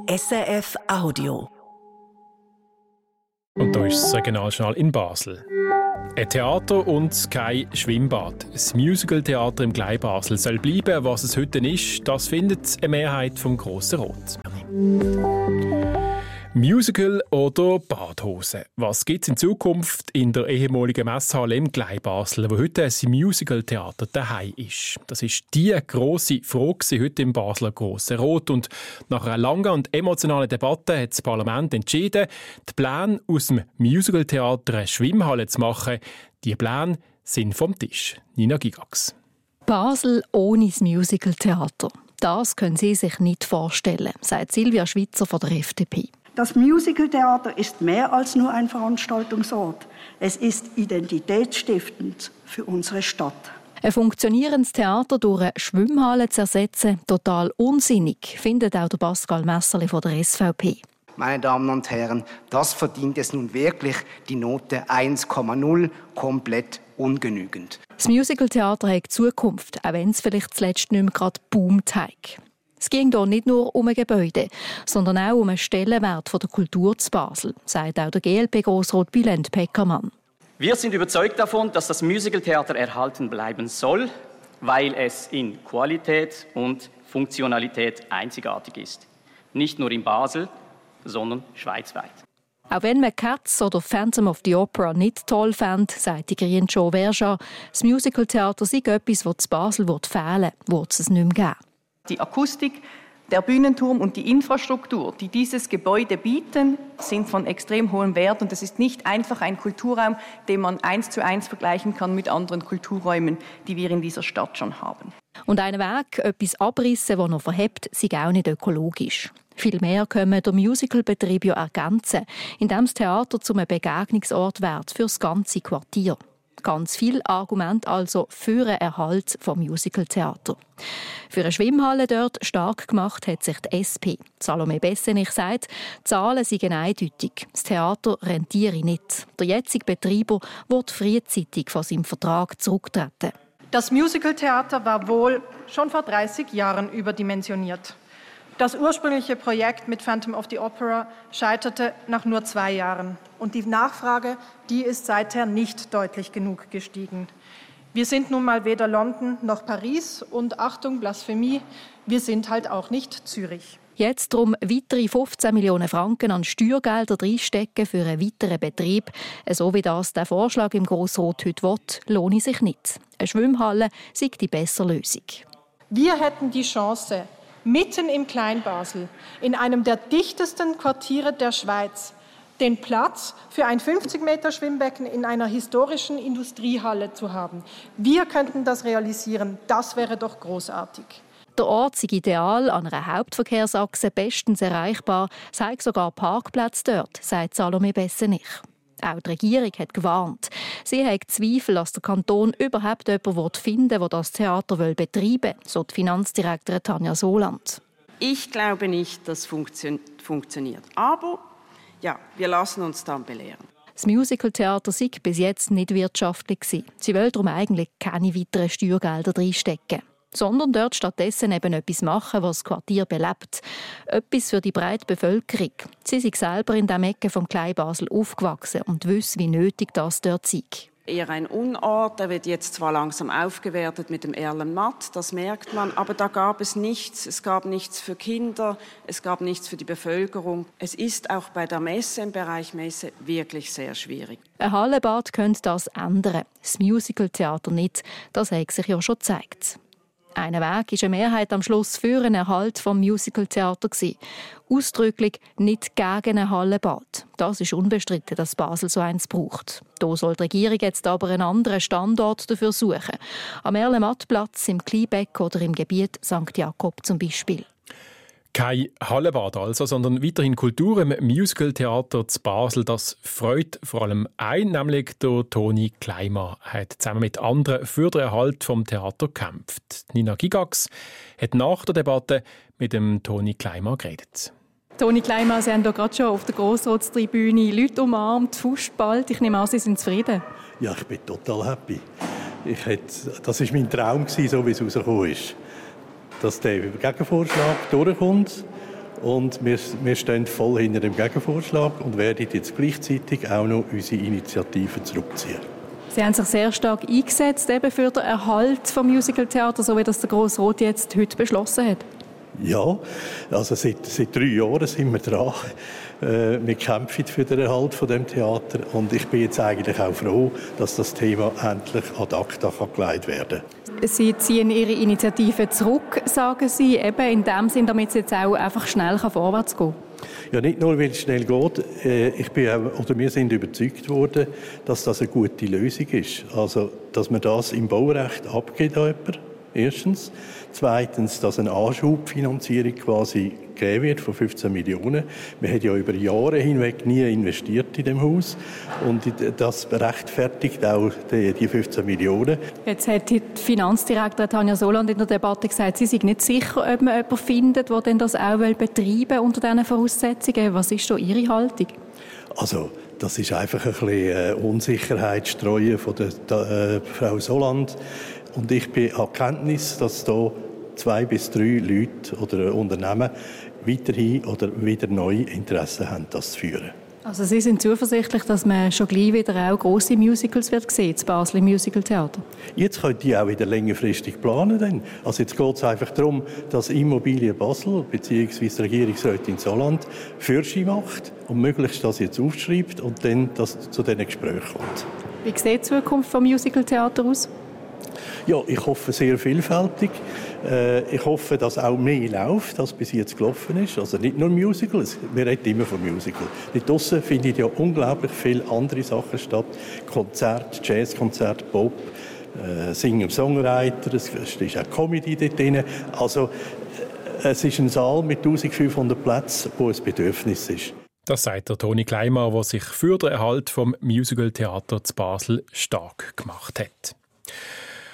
SRF Audio. Und da ist das Regionaljournal in Basel. Ein Theater und kein Schwimmbad. Das Musical-Theater im Kleinbasel soll bleiben, was es heute ist. Das findet eine Mehrheit vom Grossen Rat. Musical oder Badhose? Was gibt es in Zukunft in der ehemaligen Messhalle im Kleinbasel, wo heute ein Musical-Theater daheim ist? Das ist die grosse Frage heute im Basler Grossen Rat. Und nach einer langen und emotionalen Debatte hat das Parlament entschieden, die Pläne aus dem Musical-Theater eine Schwimmhalle zu machen. Die Pläne sind vom Tisch. Nina Gigax. Basel ohne das Musical-Theater. Das können Sie sich nicht vorstellen, sagt Silvia Schwitzer von der FDP. Das Musical-Theater ist mehr als nur ein Veranstaltungsort. Es ist identitätsstiftend für unsere Stadt. Ein funktionierendes Theater durch eine Schwimmhalle zu ersetzen, total unsinnig, findet auch der Pascal Messerli von der SVP. Meine Damen und Herren, das verdient es nun wirklich die Note 1,0, komplett ungenügend. Das Musical-Theater hat Zukunft, auch wenn es vielleicht zuletzt nicht mehr gerade boomt hat. Es ging hier nicht nur um ein Gebäude, sondern auch um einen Stellenwert der Kultur zu Basel, sagt auch der GLP-Grossrat Bülent Peckermann. Wir sind überzeugt davon, dass das Musical-Theater erhalten bleiben soll, weil es in Qualität und Funktionalität einzigartig ist. Nicht nur in Basel, sondern schweizweit. Auch wenn man Cats oder Phantom of the Opera nicht toll fand, sagt die Grien Jo Verja, das Musical-Theater sei etwas, das zu Basel fehlen wird es nicht mehr geben. Die Akustik, der Bühnenturm und die Infrastruktur, die dieses Gebäude bieten, sind von extrem hohem Wert. Und es ist nicht einfach ein Kulturraum, den man 1:1 vergleichen kann mit anderen Kulturräumen, die wir in dieser Stadt schon haben. Und einen Weg, etwas abrissen, das noch verhebt, sei auch nicht ökologisch. Vielmehr können der Musicalbetrieb ja ergänzen, indem das Theater zum Begegnungsort wird für das ganze Quartier. Ganz viel Argument also für einen Erhalt vom Musical-Theater. Für eine Schwimmhalle dort stark gemacht hat sich die SP. Salome Bessenich sagt, die Zahlen seien eindeutig. Das Theater rentiere nicht. Der jetzige Betreiber wird frühzeitig von seinem Vertrag zurücktreten. Das Musical-Theater war wohl schon vor 30 Jahren überdimensioniert. Das ursprüngliche Projekt mit Phantom of the Opera scheiterte nach nur 2 Jahren. Und die Nachfrage, die ist seither nicht deutlich genug gestiegen. Wir sind nun mal weder London noch Paris und Achtung, Blasphemie, wir sind halt auch nicht Zürich. Jetzt darum weitere 15 Millionen Franken an Steuergelder reinstecken für einen weiteren Betrieb. So wie das der Vorschlag im Grossrat heute will, lohne sich nicht. Eine Schwimmhalle sei die bessere Lösung. Wir hätten die Chance, mitten im Kleinbasel, in einem der dichtesten Quartiere der Schweiz, den Platz für ein 50-Meter-Schwimmbecken in einer historischen Industriehalle zu haben. Wir könnten das realisieren. Das wäre doch großartig. Der Ort sei ideal, an einer Hauptverkehrsachse bestens erreichbar, sei sogar Parkplätze dort, sagt Salome Bessenich. Auch die Regierung hat gewarnt. Sie hat Zweifel, dass der Kanton überhaupt jemanden finden will, der das Theater betreiben will, so die Finanzdirektorin Tanja Soland. Ich glaube nicht, dass funktioniert. Aber ja, wir lassen uns dann belehren. Das Musical-Theater sei bis jetzt nicht wirtschaftlich gewesen. Sie will darum eigentlich keine weiteren Steuergelder reinstecken, sondern dort stattdessen eben etwas machen, was das Quartier belebt. Etwas für die breite Bevölkerung. Sie sind selber in dieser Ecke vom Kleinbasel aufgewachsen und wissen, wie nötig das dort sei. Eher ein Unort, der wird jetzt zwar langsam aufgewertet mit dem Erlenmatt, das merkt man, aber da gab es nichts. Es gab nichts für Kinder, es gab nichts für die Bevölkerung. Es ist auch bei der Messe, im Bereich Messe, wirklich sehr schwierig. Ein Hallenbad könnte das ändern, das Musical-Theater nicht. Das hat sich ja schon gezeigt. Ein Weg war eine Mehrheit am Schluss für einen Erhalt vom Musical-Theater. Ausdrücklich nicht gegen ein Hallenbad. Das ist unbestritten, dass Basel so eins braucht. Da soll die Regierung jetzt aber einen anderen Standort dafür suchen. Am Erlenmattplatz, im Kleinbeck oder im Gebiet St. Jakob zum Beispiel. Kein Hallenbad also, sondern weiterhin Kultur im Musical-Theater zu Basel. Das freut vor allem ein, nämlich der Toni Kleimer hat zusammen mit anderen für den Erhalt vom Theater gekämpft. Nina Gigax hat nach der Debatte mit dem Toni Kleimer geredet. Toni Kleimer, Sie haben hier gerade schon auf der Grossratstribüne Leute umarmt, Fußball. Ich nehme an, Sie sind zufrieden. Ja, ich bin total happy. Das war mein Traum, so wie es rausgekommen ist. Dass der Gegenvorschlag durchkommt Und wir stehen voll hinter dem Gegenvorschlag und werden jetzt gleichzeitig auch noch unsere Initiative zurückziehen. Sie haben sich sehr stark eingesetzt eben für den Erhalt des Musicaltheaters, so wie das der Grosse Rat jetzt heute beschlossen hat. Ja, also seit 3 Jahren sind wir dran. Wir kämpfen für den Erhalt von dem Theater und ich bin jetzt eigentlich auch froh, dass das Thema endlich ad acta gelegt werden kann. Sie ziehen Ihre Initiative zurück, sagen Sie, eben in dem Sinn, damit es jetzt auch einfach schnell vorwärts gehen kann. Ja, nicht nur, weil es schnell geht. Wir sind überzeugt worden, dass das eine gute Lösung ist. Also, dass man das im Baurecht abgibt an jemanden, erstens. Zweitens, dass eine Anschubfinanzierung quasi gegeben wird von 15 Millionen. Wir haben ja über Jahre hinweg nie investiert in dem Haus und das rechtfertigt auch die 15 Millionen. Jetzt hat die Finanzdirektorin Tanja Soland in der Debatte gesagt, sie sei nicht sicher, ob man jemanden findet, der denn das auch betreiben will unter diesen Voraussetzungen. Was ist da Ihre Haltung? Also, das ist einfach ein bisschen Unsicherheit streuen von der Frau Soland. Und ich bin an Kenntnis, dass da 2 bis 3 Leute oder Unternehmen weiterhin oder wieder neue Interesse haben, das zu führen. Also Sie sind zuversichtlich, dass man schon gleich wieder auch grosse Musicals wird sehen, das Basler Musicaltheater? Jetzt können die auch wieder längerfristig planen. Denn. Also jetzt geht es einfach darum, dass Immobilien Basel bzw. die Regierungsrätin Soland Fürsche macht und möglichst das jetzt aufschreibt und dann das zu diesen Gesprächen kommt. Wie sieht die Zukunft des Musicaltheaters aus? Ja, ich hoffe sehr vielfältig. Ich hoffe, dass auch mehr läuft, als bis jetzt gelaufen ist. Also nicht nur Musical, wir reden immer von Musical. Dort draussen finden ja unglaublich viele andere Sachen statt. Konzerte, Jazzkonzerte, Pop, Singer-Songwriter, es ist auch Comedy dort drin. Also es ist ein Saal mit 1500 Plätzen, wo ein Bedürfnis ist. Das sagt der Toni Kleimann, der sich für den Erhalt vom Musicaltheater zu Basel stark gemacht hat.